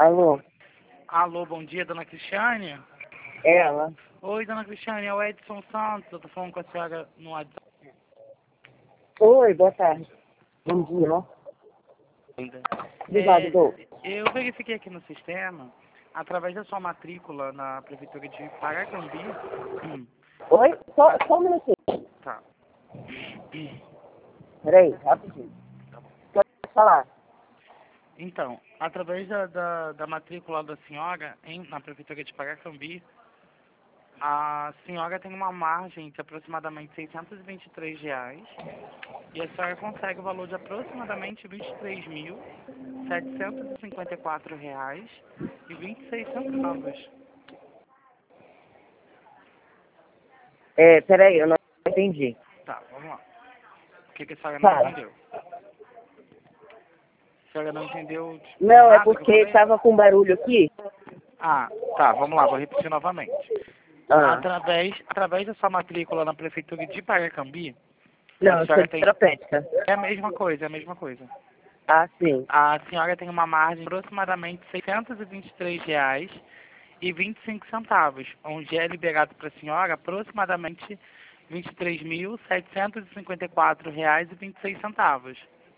Alô? Alô, bom dia, dona Cristiane? Ela? Oi, dona Cristiane, é o Edson Santos, eu tô falando com a senhora no WhatsApp Oi, boa tarde. Bom dia, ó. ainda. Obrigado, Dô. Eu verifiquei aqui no sistema, através da sua matrícula na Prefeitura de Paragambi. Oi? Só um minutinho. Tá. Peraí, rapidinho. Pode falar. Então, através da matrícula da senhora na Prefeitura de Paracambi, a senhora tem uma margem de aproximadamente R$ 623 e a senhora consegue o valor de aproximadamente R$ 23.754,26. Peraí, eu não entendi. Tá, vamos lá. O que a senhora não Fala. entendeu? A senhora não entendeu Não, é nada que eu porque falei? tava com barulho aqui. Ah, tá, vamos lá, vou repetir novamente. Ah. Através da sua matrícula na Prefeitura de Paracambi, Não, a eu sou senhora tem... terapêutica. É a mesma coisa, é a mesma coisa. Ah, sim. A senhora tem uma margem de aproximadamente R$ 623,25, onde é liberado para a senhora aproximadamente R$ 23.754,26.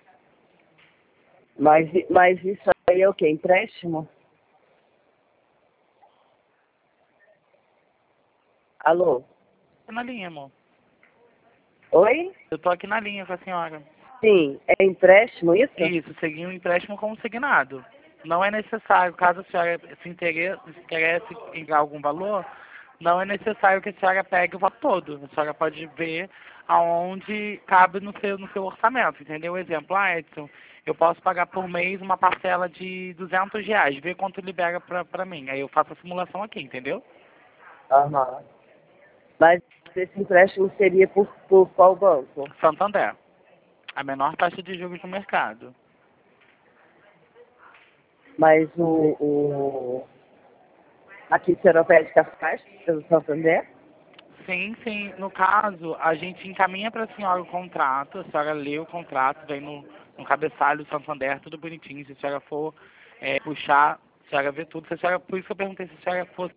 Mas isso aí é o quê? Empréstimo? Alô? Tô na linha, amor. Oi? Eu tô aqui na linha com a senhora. Sim, é empréstimo isso? Isso, seguir um empréstimo consignado. Não é necessário, caso a senhora se interesse em algum valor, não é necessário que a senhora pegue o valor todo. A senhora pode ver aonde cabe no seu orçamento, entendeu? Exemplo, Edson, eu posso pagar por mês uma parcela de R$ 200, ver quanto libera pra mim. Aí eu faço a simulação aqui, entendeu? Aham. Mas esse empréstimo seria por qual banco? Santander, a menor taxa de juros do mercado. Mas aqui Seropédica faz pelo Santander? Sim, sim. No caso, a gente encaminha para a senhora o contrato, a senhora lê o contrato, vem no cabeçalho do Santander, tudo bonitinho. Se a senhora for puxar, a senhora vê tudo. Se a senhora, por isso que eu perguntei se a senhora fosse,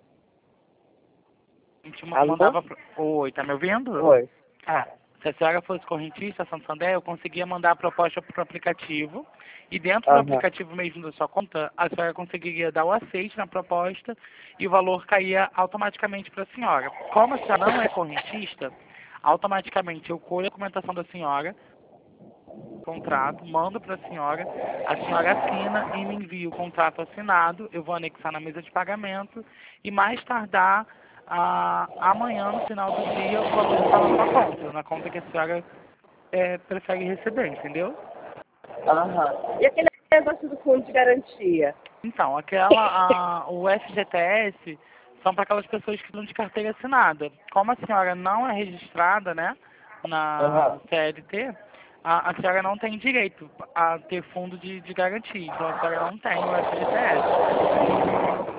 a gente Alô? mandava... Oi, tá me ouvindo? Oi. Ah, Se a senhora fosse correntista Santander, eu conseguia mandar a proposta para o aplicativo e dentro do aham. aplicativo mesmo da sua conta, a senhora conseguiria dar o aceite na proposta e o valor caía automaticamente para a senhora. Como a senhora não é correntista, automaticamente eu colho a documentação da senhora, contrato, mando para a senhora assina e me envia o contrato assinado, eu vou anexar na mesa de pagamento e mais tardar amanhã, no final do dia, o valor está na sua conta, na conta que a senhora prefere receber, entendeu? Aham. E aquele negócio do fundo de garantia? Então, o FGTS são para aquelas pessoas que estão de carteira assinada. Como a senhora não é registrada, né, na Aham. CLT, a senhora não tem direito a ter fundo de garantia. Então, a senhora não tem o FGTS.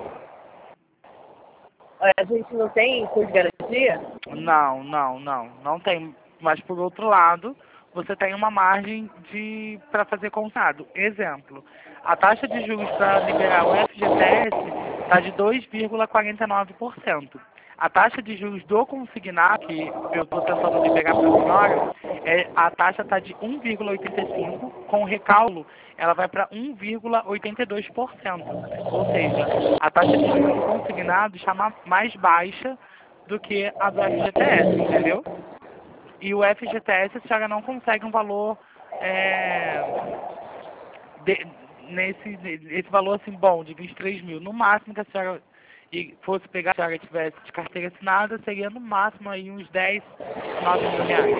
Olha, a gente não tem fundo de garantia? Não, não, não. Não tem. Mas, por outro lado, você tem uma margem para fazer consignado. Exemplo, a taxa de juros para liberar o FGTS está de 2,49%. A taxa de juros do consignado, que eu estou tentando liberar para a senhora, a taxa está de 1,85%, com o recálculo ela vai para 1,82%. Ou seja, a taxa de juros do consignado está mais baixa do que a do FGTS, entendeu? E o FGTS a senhora não consegue um valor esse valor assim bom, de 23 mil. No máximo que a senhora fosse pegar, se a senhora tivesse de carteira assinada, seria no máximo aí uns 10, 9 mil reais.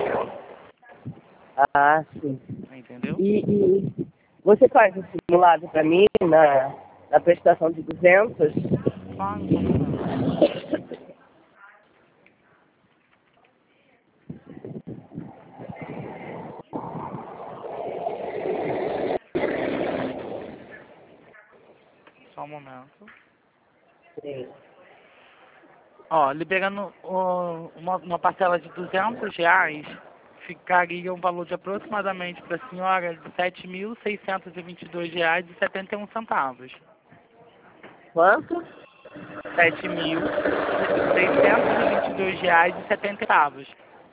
Ah, sim. Entendeu? E você faz um simulado para mim na prestação de 200? Claro, só um momento. Só um momento. Sim. Ó, liberando uma parcela de R$ 200, ficaria um valor de aproximadamente para a senhora de R$ 7.622,71. Quanto? R$ 7.622,70.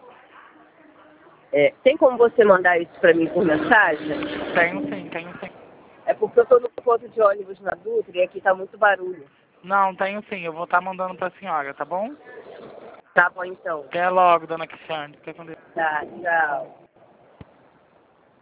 Tem como você mandar isso para mim por mensagem? Tenho sim, tenho sim. É porque eu estou no ponto de ônibus na Dutra e aqui tá muito barulho. Não, tenho sim. Eu vou estar mandando para a senhora, tá bom? Tá bom, então. Até logo, dona Cristiane. Fica com Deus. Tá, tchau.